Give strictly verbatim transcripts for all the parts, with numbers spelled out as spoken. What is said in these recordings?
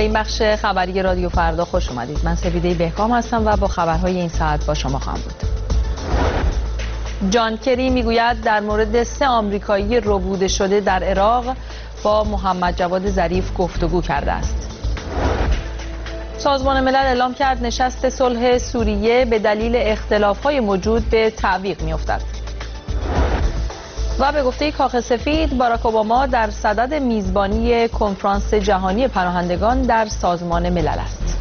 این بخش خبری رادیو فردا خوش اومدید. من سپیده بهکام هستم و با خبرهای این ساعت با شما خواهم بود. جان کری میگوید در مورد سه آمریکایی ربوده شده در عراق با محمد جواد ظریف گفتگو کرده است. سازمان ملل اعلام کرد نشست صلح سوریه به دلیل اختلاف‌های موجود به تعویق می‌افتد. و به گفته کاخ سفید باراک اوباما در صدد میزبانی کنفرانس جهانی پناهندگان در سازمان ملل است.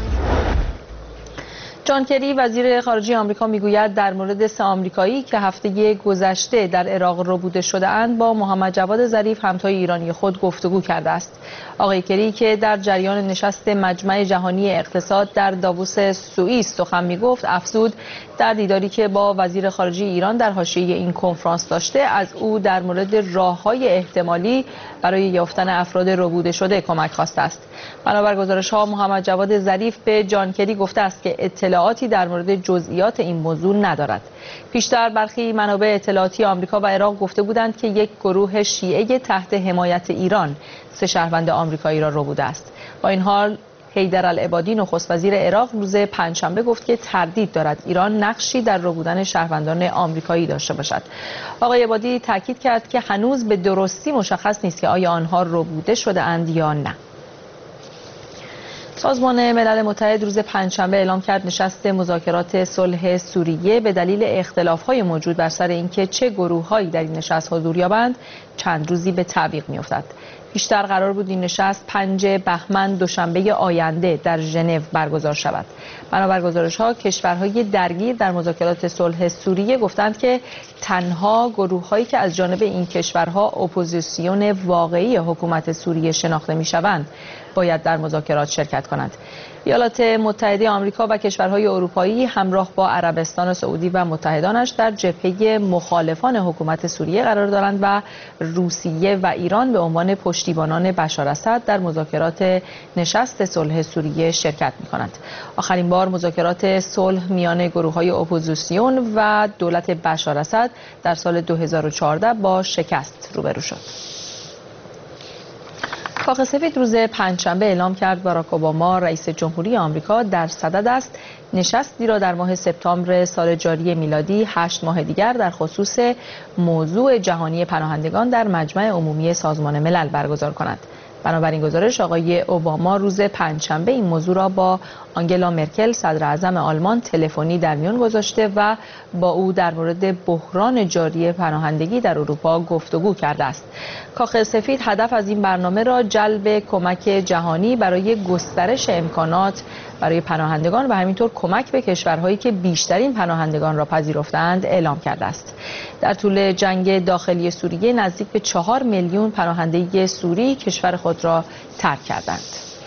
جان کری وزیر خارجه آمریکا میگوید در مورد سه آمریکایی که هفته گذشته در عراق ربوده شده اند با محمد جواد ظریف همتای ایرانی خود گفتگو کرده است. آقای کری که در جریان نشست مجمع جهانی اقتصاد در داووس سوئیس سخن میگفت افزود در دیداری که با وزیر خارجه ایران در حاشیه این کنفرانس داشته از او در مورد راه‌های احتمالی برای یافتن افراد ربوده شده کمک خواسته است. بنابر گزارش‌ها محمد جواد ظریف به جان کری گفته است که اطلاعاتی در مورد جزئیات این موضوع ندارد. پیشتر برخی منابع اطلاعاتی آمریکا و عراق گفته بودند که یک گروه شیعه تحت حمایت ایران سه شهروند آمریکایی را ربوده است. با این حال حیدرالعبادی نخست وزیر عراق روز پنجشنبه گفت که تردید دارد ایران نقشی در ربودن شهروندان آمریکایی داشته باشد. آقای عبادی تاکید کرد که هنوز به درستی مشخص نیست که آیا آنها ربوده شده اند یا نه. سازمان ملل متحد روز پنجشنبه اعلام کرد نشست مذاکرات صلح سوریه به دلیل اختلاف‌های موجود بر سر اینکه چه گروه‌هایی در این نشست حضور یابند چند روزی به تعویق می‌افتد. پیشتر قرار بود این نشست پنج بهمن دوشنبه آینده در ژنو برگزار شود. بنابر گزارش‌ها کشورهای درگیر در مذاکرات صلح سوریه گفتند که تنها گروه‌هایی که از جانب این کشورها اپوزیسیون واقعی حکومت سوریه شناخته می‌شوند باید در مذاکرات شرکت کنند. ایالات متحده آمریکا و کشورهای اروپایی همراه با عربستان سعودی و متحدانش در جبهه مخالفان حکومت سوریه قرار دارند و روسیه و ایران به عنوان پشتیبانان بشار اسد در مذاکرات نشست صلح سوریه شرکت می‌کنند. آخرین بار مذاکرات صلح میان گروه‌های اپوزیسیون و دولت بشار اسد در سال دو هزار و چهارده با شکست روبرو شد. کاخ سفید روز پنجشنبه اعلام کرد باراک اوباما رئیس جمهوری آمریکا در صدد است نشستی را در ماه سپتامبر سال جاری میلادی هشت ماه دیگر در خصوص موضوع جهانی پناهندگان در مجمع عمومی سازمان ملل برگزار کند. بنابراین گزارش آقای اوباما روز پنجشنبه این موضوع را با آنگلا مرکل صدر اعظم آلمان تلفنی در میان گذاشته و با او در مورد بحران جاری پناهندگی در اروپا گفتگو کرده است. کاخ سفید هدف از این برنامه را جلب کمک جهانی برای گسترش امکانات برای پناهندگان و همینطور کمک به کشورهایی که بیشترین پناهندگان را پذیرفتند اعلام کرده است. در طول جنگ داخلی سوریه نزدیک به چهار میلیون پناهنده سوری کشور خود را ترک کردند.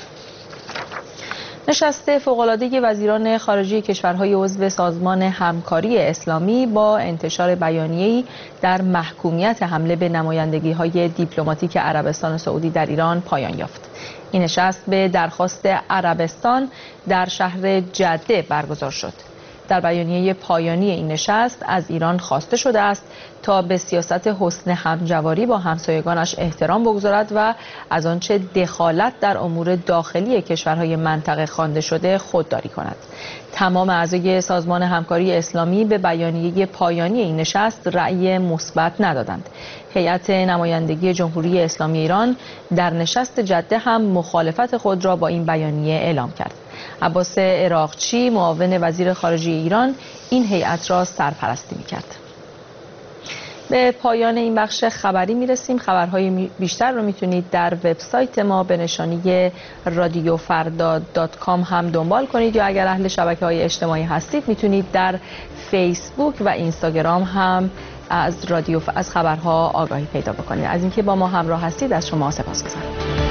نشست فوق‌العاده وزیران خارجه کشورهای عضو سازمان همکاری اسلامی با انتشار بیانیه‌ای در محکومیت حمله به نمایندگی‌های دیپلماتیک عربستان سعودی در ایران پایان یافت. این نشست به درخواست عربستان در شهر جده برگزار شد. در بیانیه پایانی این نشست از ایران خواسته شده است تا به سیاست حسن همجواری با همسایگانش احترام بگذارد و از آنچه دخالت در امور داخلی کشورهای منطقه خوانده شده خودداری کند. تمام اعضای سازمان همکاری اسلامی به بیانیه پایانی این نشست رأی مثبت ندادند. هیئت نمایندگی جمهوری اسلامی ایران در نشست جده هم مخالفت خود را با این بیانیه اعلام کرد. عباس عراقچی معاون وزیر خارجه ایران این هیئت را سرپرستی می‌کرد. به پایان این بخش خبری میرسیم. خبرهای بیشتر رو میتونید در وبسایت ما به نشانی رادیو فردا دات کام هم دنبال کنید یا اگر اهل شبکه‌های اجتماعی هستید میتونید در فیسبوک و اینستاگرام هم از رادیو از خبرها آگاهی پیدا بکنید. از اینکه با ما همراه هستید از شما سپاسگزارم.